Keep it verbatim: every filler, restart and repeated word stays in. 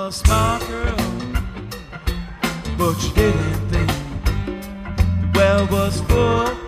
a smart girl, but she didn't think the well was full.